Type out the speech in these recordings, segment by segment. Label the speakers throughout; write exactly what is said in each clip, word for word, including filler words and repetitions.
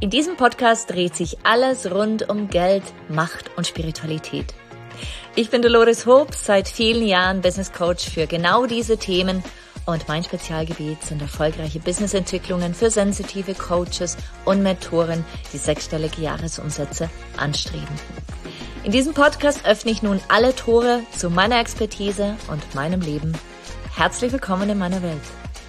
Speaker 1: In diesem Podcast dreht sich alles rund um Geld, Macht und Spiritualität. Ich bin Dolores Hoop, seit vielen Jahren Business Coach für genau diese Themen und mein Spezialgebiet sind erfolgreiche Businessentwicklungen für sensitive Coaches und Mentoren, die sechsstellige Jahresumsätze anstreben. In diesem Podcast öffne ich nun alle Tore zu meiner Expertise und meinem Leben. Herzlich willkommen in meiner Welt.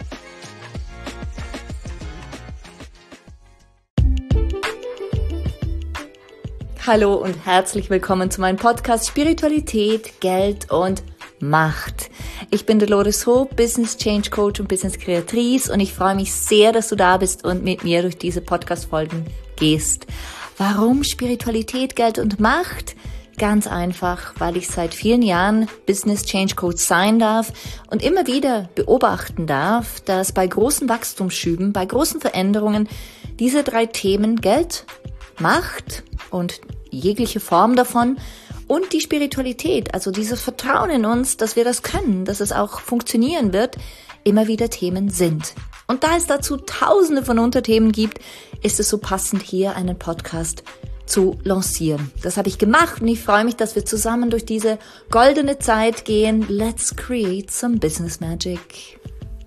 Speaker 1: Hallo und herzlich willkommen zu meinem Podcast Spiritualität, Geld und Macht. Ich bin Dolores Hoop, Business Change Coach und Business Kreatrice und ich freue mich sehr, dass du da bist und mit mir durch diese Podcast-Folgen gehst. Warum Spiritualität, Geld und Macht? Ganz einfach, weil ich seit vielen Jahren Business Change Coach sein darf und immer wieder beobachten darf, dass bei großen Wachstumsschüben, bei großen Veränderungen diese drei Themen Geld, Macht und jegliche Form davon und die Spiritualität, also dieses Vertrauen in uns, dass wir das können, dass es auch funktionieren wird, immer wieder Themen sind. Und da es dazu tausende von Unterthemen gibt, ist es so passend, hier einen Podcast zu lancieren. Das habe ich gemacht und ich freue mich, dass wir zusammen durch diese goldene Zeit gehen. Let's create some business magic.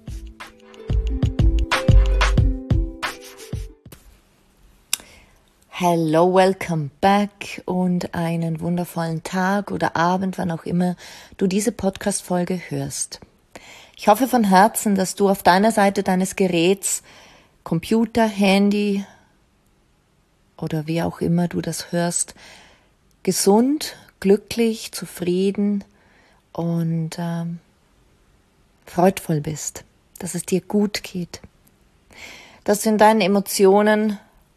Speaker 1: Hello, welcome back und einen wundervollen Tag oder Abend, wann auch immer du diese Podcast-Folge hörst. Ich hoffe von Herzen, dass du auf deiner Seite deines Geräts, Computer, Handy oder wie auch immer du das hörst, gesund, glücklich, zufrieden und ähm, freudvoll bist, dass es dir gut geht, dass du in deinen Emotionen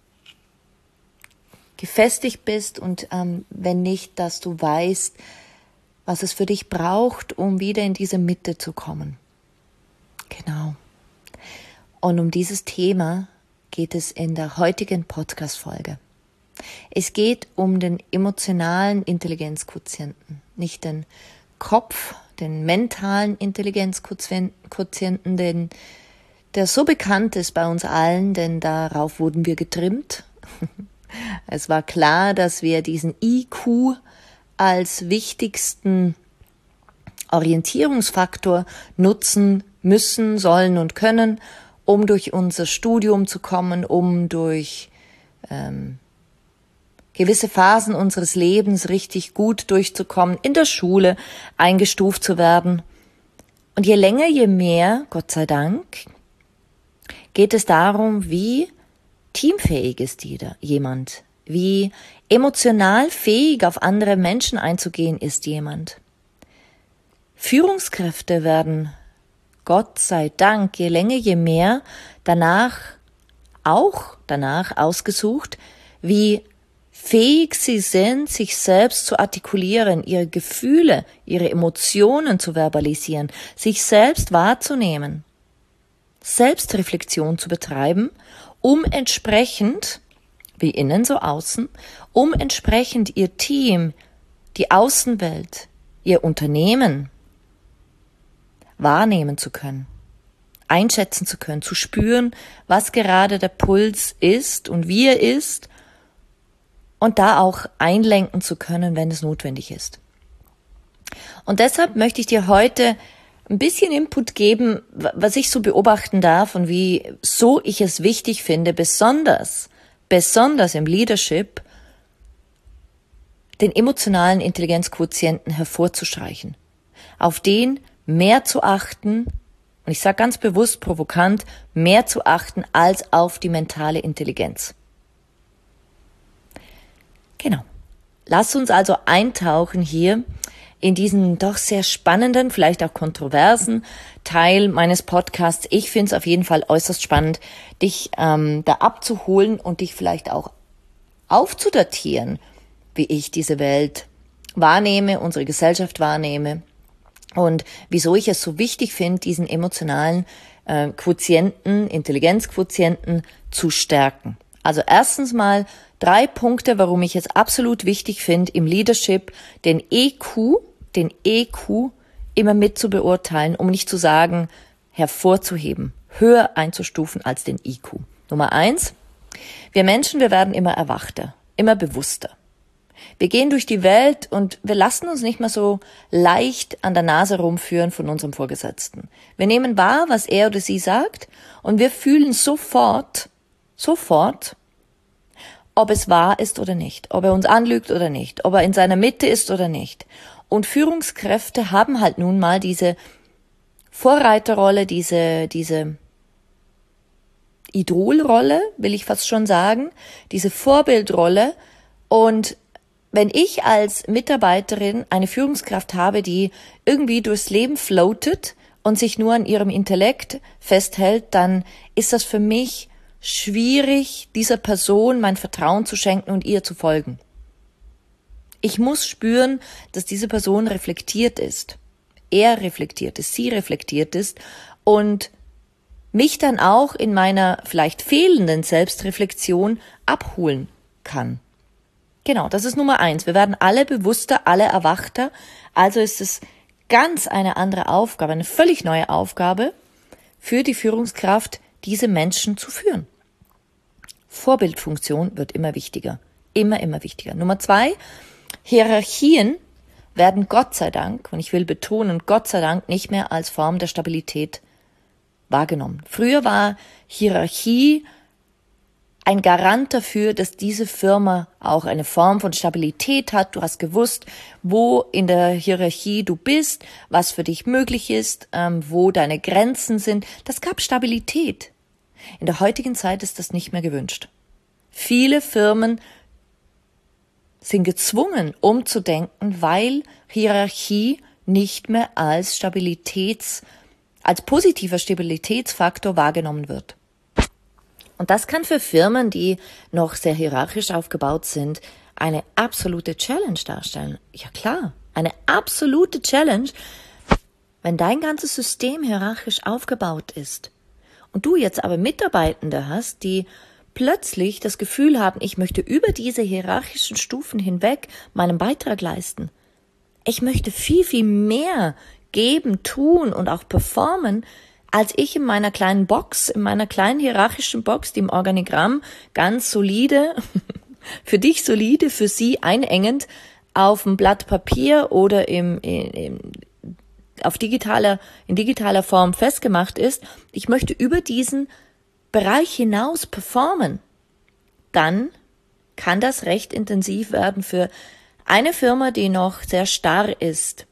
Speaker 1: gefestigt bist und ähm, wenn nicht, dass du weißt, was es für dich braucht, um wieder in diese Mitte zu kommen. Genau. Und um dieses Thema geht es in der heutigen Podcast-Folge. Es geht um den emotionalen Intelligenzquotienten, nicht den Kopf, den mentalen Intelligenzquotienten, den, der so bekannt ist bei uns allen, denn darauf wurden wir getrimmt. Es war klar, dass wir diesen I Q als wichtigsten Orientierungsfaktor nutzen müssen, sollen und können, um durch unser Studium zu kommen, um durch ähm, gewisse Phasen unseres Lebens richtig gut durchzukommen, in der Schule eingestuft zu werden. Und je länger, je mehr, Gott sei Dank, geht es darum, wie teamfähig ist jeder, jemand, wie emotional fähig auf andere Menschen einzugehen ist jemand. Führungskräfte werden, Gott sei Dank, je länger, je mehr danach, auch danach ausgesucht, wie fähig sie sind, sich selbst zu artikulieren, ihre Gefühle, ihre Emotionen zu verbalisieren, sich selbst wahrzunehmen, Selbstreflexion zu betreiben, um entsprechend, wie innen so außen, um entsprechend ihr Team, die Außenwelt, ihr Unternehmen wahrnehmen zu können, einschätzen zu können, zu spüren, was gerade der Puls ist und wie er ist und da auch einlenken zu können, wenn es notwendig ist. Und deshalb möchte ich dir heute ein bisschen Input geben, was ich so beobachten darf und wie so ich es wichtig finde, besonders, besonders im Leadership, den emotionalen Intelligenzquotienten hervorzustreichen, auf den mehr zu achten, und ich sage ganz bewusst, provokant, mehr zu achten als auf die mentale Intelligenz. Genau. Lass uns also eintauchen hier in diesen doch sehr spannenden, vielleicht auch kontroversen Teil meines Podcasts. Ich finde es auf jeden Fall äußerst spannend, dich ähm, da abzuholen und dich vielleicht auch aufzudatieren, wie ich diese Welt wahrnehme, unsere Gesellschaft wahrnehme und wieso ich es so wichtig finde, diesen emotionalen äh, Quotienten, Intelligenzquotienten zu stärken. Also erstens mal drei Punkte, warum ich es absolut wichtig finde, im Leadership den E Q, den E Q immer mit zu beurteilen, um nicht zu sagen, hervorzuheben, höher einzustufen als den I Q. Nummer eins, Wir Menschen, wir werden immer erwachter, immer bewusster. Wir gehen durch die Welt und wir lassen uns nicht mehr so leicht an der Nase rumführen von unserem Vorgesetzten. Wir nehmen wahr, was er oder sie sagt, und wir fühlen sofort, sofort, ob es wahr ist oder nicht, ob er uns anlügt oder nicht, ob er in seiner Mitte ist oder nicht. Und Führungskräfte haben halt nun mal diese Vorreiterrolle, diese, diese Idolrolle, will ich fast schon sagen, diese Vorbildrolle. Und wenn ich als Mitarbeiterin eine Führungskraft habe, die irgendwie durchs Leben floatet und sich nur an ihrem Intellekt festhält, dann ist das für mich schwierig, dieser Person mein Vertrauen zu schenken und ihr zu folgen. Ich muss spüren, dass diese Person reflektiert ist. Er reflektiert ist, sie reflektiert ist und mich dann auch in meiner vielleicht fehlenden Selbstreflexion abholen kann. Genau, das ist Nummer eins. Wir werden alle bewusster, alle erwachter. Also ist es ganz eine andere Aufgabe, eine völlig neue Aufgabe für die Führungskraft, diese Menschen zu führen. Vorbildfunktion wird immer wichtiger. Immer, immer wichtiger. Nummer zwei, Hierarchien werden Gott sei Dank, und ich will betonen, Gott sei Dank nicht mehr als Form der Stabilität wahrgenommen. Früher war Hierarchie ein Garant dafür, dass diese Firma auch eine Form von Stabilität hat. Du hast gewusst, wo in der Hierarchie du bist, was für dich möglich ist, ähm, wo deine Grenzen sind. Das gab Stabilität. In der heutigen Zeit ist das nicht mehr gewünscht. Viele Firmen sind gezwungen, umzudenken, weil Hierarchie nicht mehr als Stabilitäts, als positiver Stabilitätsfaktor wahrgenommen wird. Und das kann für Firmen, die noch sehr hierarchisch aufgebaut sind, eine absolute Challenge darstellen. Ja klar, eine absolute Challenge, wenn dein ganzes System hierarchisch aufgebaut ist und du jetzt aber Mitarbeitende hast, die plötzlich das Gefühl haben, ich möchte über diese hierarchischen Stufen hinweg meinen Beitrag leisten. Ich möchte viel, viel mehr geben, tun und auch performen, als ich in meiner kleinen Box, in meiner kleinen hierarchischen Box, die im Organigramm ganz solide, für dich solide, für sie einengend auf dem Blatt Papier oder im, im, auf digitaler, in digitaler Form festgemacht ist. Ich möchte über diesen Bereich hinaus performen. Dann kann das recht intensiv werden für eine Firma, die noch sehr starr ist.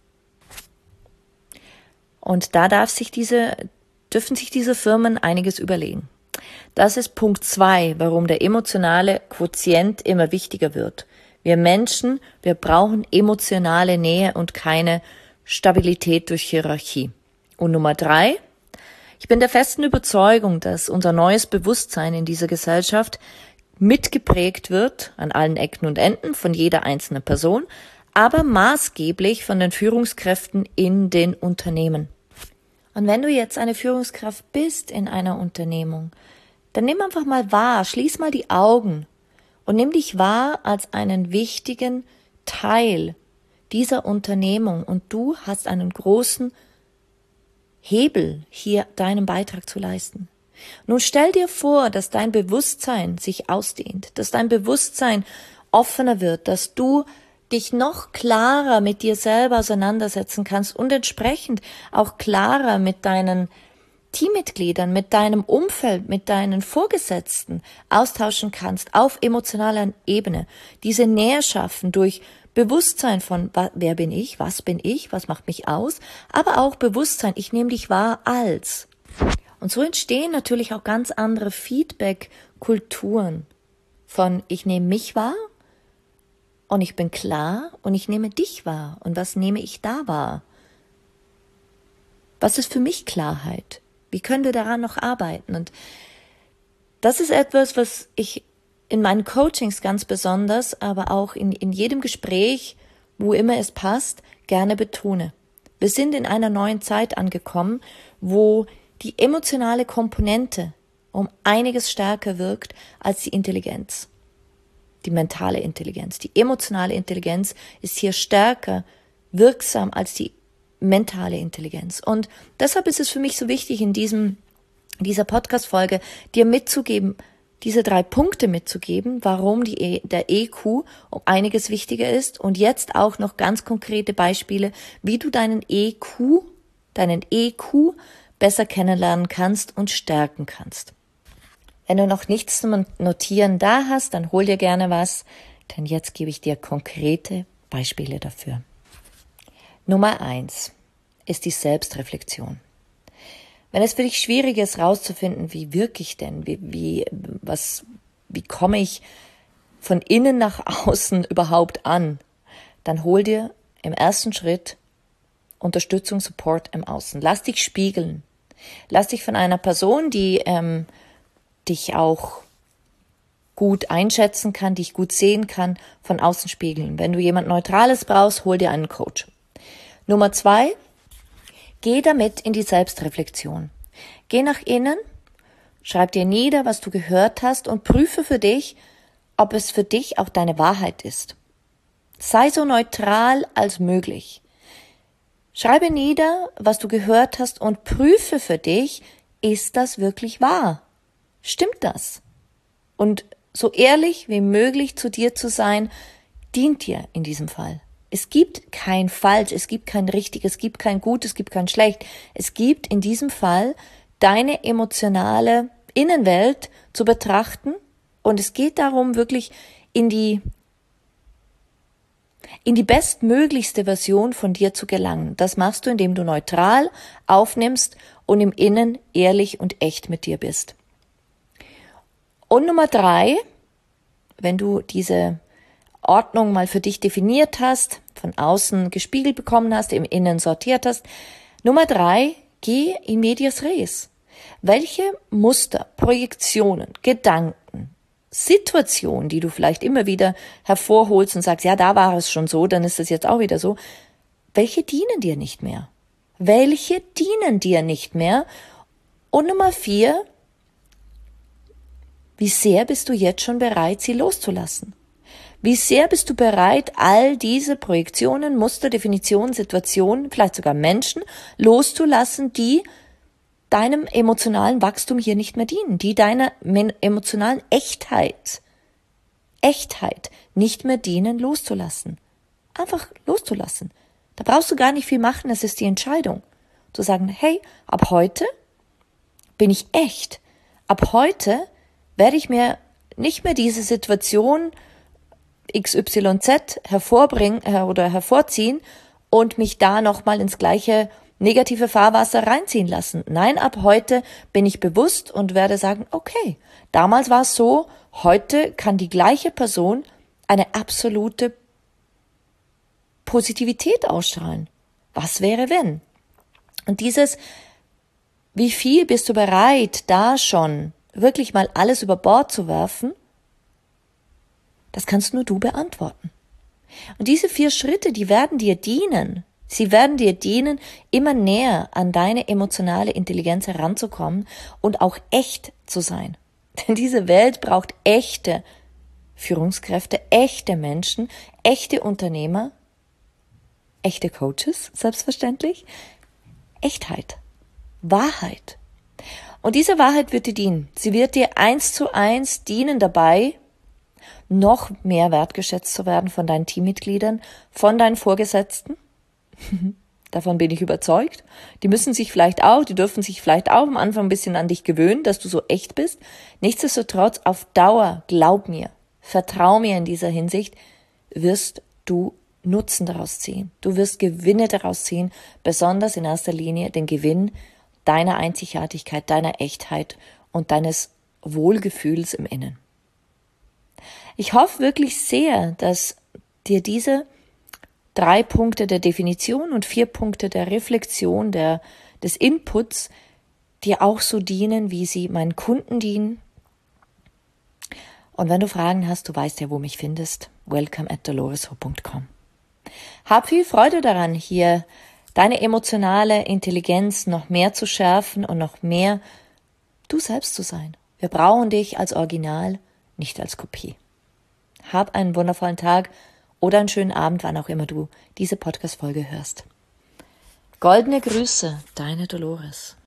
Speaker 1: Und da darf sich diese, dürfen sich diese Firmen einiges überlegen. Das ist Punkt zwei, warum der emotionale Quotient immer wichtiger wird. Wir Menschen, wir brauchen emotionale Nähe und keine Stabilität durch Hierarchie. Und Nummer drei, ich bin der festen Überzeugung, dass unser neues Bewusstsein in dieser Gesellschaft mitgeprägt wird, an allen Ecken und Enden, von jeder einzelnen Person, aber maßgeblich von den Führungskräften in den Unternehmen. Und wenn du jetzt eine Führungskraft bist in einer Unternehmung, dann nimm einfach mal wahr, schließ mal die Augen und nimm dich wahr als einen wichtigen Teil dieser Unternehmung und du hast einen großen Hebel, hier deinen Beitrag zu leisten. Nun stell dir vor, dass dein Bewusstsein sich ausdehnt, dass dein Bewusstsein offener wird, dass du dich noch klarer mit dir selber auseinandersetzen kannst und entsprechend auch klarer mit deinen Teammitgliedern, mit deinem Umfeld, mit deinen Vorgesetzten austauschen kannst auf emotionaler Ebene. Diese Nähe schaffen durch Bewusstsein von, wer bin ich, was bin ich, was macht mich aus, aber auch Bewusstsein, ich nehme dich wahr als. Und so entstehen natürlich auch ganz andere Feedback-Kulturen von ich nehme mich wahr und ich bin klar und ich nehme dich wahr. Und was nehme ich da wahr? Was ist für mich Klarheit? Wie können wir daran noch arbeiten? Und das ist etwas, was ich in meinen Coachings ganz besonders, aber auch in, in jedem Gespräch, wo immer es passt, gerne betone. Wir sind in einer neuen Zeit angekommen, wo die emotionale Komponente um einiges stärker wirkt als die Intelligenz, die mentale Intelligenz. Die emotionale Intelligenz ist hier stärker wirksam als die mentale Intelligenz. Und deshalb ist es für mich so wichtig, in diesem, dieser Podcast-Folge dir mitzugeben, diese drei Punkte mitzugeben, warum die e- der E Q um einiges wichtiger ist und jetzt auch noch ganz konkrete Beispiele, wie du deinen E Q, deinen E Q besser kennenlernen kannst und stärken kannst. Wenn du noch nichts zum Notieren da hast, dann hol dir gerne was, denn jetzt gebe ich dir konkrete Beispiele dafür. Nummer eins ist die Selbstreflexion. Wenn es für dich schwierig ist, rauszufinden, wie wirke ich denn, wie, wie, was, wie komme ich von innen nach außen überhaupt an, dann hol dir im ersten Schritt Unterstützung, Support im Außen. Lass dich spiegeln. Lass dich von einer Person, die ähm, dich auch gut einschätzen kann, dich gut sehen kann, von außen spiegeln. Wenn du jemand Neutrales brauchst, hol dir einen Coach. Nummer zwei, geh damit in die Selbstreflexion. Geh nach innen, schreib dir nieder, was du gehört hast und prüfe für dich, ob es für dich auch deine Wahrheit ist. Sei so neutral als möglich. Schreibe nieder, was du gehört hast und prüfe für dich, ist das wirklich wahr? Stimmt das? Und so ehrlich wie möglich zu dir zu sein, dient dir in diesem Fall. Es gibt kein Falsch, es gibt kein Richtig, es gibt kein Gut, es gibt kein Schlecht. Es gibt in diesem Fall deine emotionale Innenwelt zu betrachten und es geht darum, wirklich in die in die bestmöglichste Version von dir zu gelangen. Das machst du, indem du neutral aufnimmst und im Innen ehrlich und echt mit dir bist. Und Nummer drei, wenn du diese Ordnung mal für dich definiert hast, von außen gespiegelt bekommen hast, im Innen sortiert hast. Nummer drei, geh in medias res. Welche Muster, Projektionen, Gedanken, Situationen, die du vielleicht immer wieder hervorholst und sagst, ja, da war es schon so, dann ist es jetzt auch wieder so, welche dienen dir nicht mehr? Welche dienen dir nicht mehr? Und Nummer vier, wie sehr bist du jetzt schon bereit, sie loszulassen? Wie sehr bist du bereit, all diese Projektionen, Muster, Definitionen, Situationen, vielleicht sogar Menschen loszulassen, die deinem emotionalen Wachstum hier nicht mehr dienen, die deiner emotionalen Echtheit, Echtheit nicht mehr dienen, loszulassen. Einfach loszulassen. Da brauchst du gar nicht viel machen, es ist die Entscheidung. Zu sagen, hey, ab heute bin ich echt. Ab heute werde ich mir nicht mehr diese Situation X Y Z hervorbringen äh, oder hervorziehen und mich da nochmal ins gleiche negative Fahrwasser reinziehen lassen. Nein, ab heute bin ich bewusst und werde sagen, okay, damals war es so, heute kann die gleiche Person eine absolute Positivität ausstrahlen. Was wäre, wenn? Und dieses, wie viel bist du bereit, da schon wirklich mal alles über Bord zu werfen, das kannst nur du beantworten. Und diese vier Schritte, die werden dir dienen. Sie werden dir dienen, immer näher an deine emotionale Intelligenz heranzukommen und auch echt zu sein. Denn diese Welt braucht echte Führungskräfte, echte Menschen, echte Unternehmer, echte Coaches, selbstverständlich, Echtheit, Wahrheit. Und diese Wahrheit wird dir dienen. Sie wird dir eins zu eins dienen dabei, noch mehr wertgeschätzt zu werden von deinen Teammitgliedern, von deinen Vorgesetzten. Davon bin ich überzeugt. Die müssen sich vielleicht auch, die dürfen sich vielleicht auch am Anfang ein bisschen an dich gewöhnen, dass du so echt bist. Nichtsdestotrotz, auf Dauer, glaub mir, vertrau mir in dieser Hinsicht, wirst du Nutzen daraus ziehen. Du wirst Gewinne daraus ziehen, besonders in erster Linie den Gewinn deiner Einzigartigkeit, deiner Echtheit und deines Wohlgefühls im Innen. Ich hoffe wirklich sehr, dass dir diese drei Punkte der Definition und vier Punkte der Reflexion, der, des Inputs, dir auch so dienen, wie sie meinen Kunden dienen. Und wenn du Fragen hast, du weißt ja, wo mich findest. welcome at doloreshope dot com. Hab viel Freude daran, hier deine emotionale Intelligenz noch mehr zu schärfen und noch mehr du selbst zu sein. Wir brauchen dich als Original, nicht als Kopie. Hab einen wundervollen Tag oder einen schönen Abend, wann auch immer du diese Podcast-Folge hörst. Goldene Grüße, deine Dolores.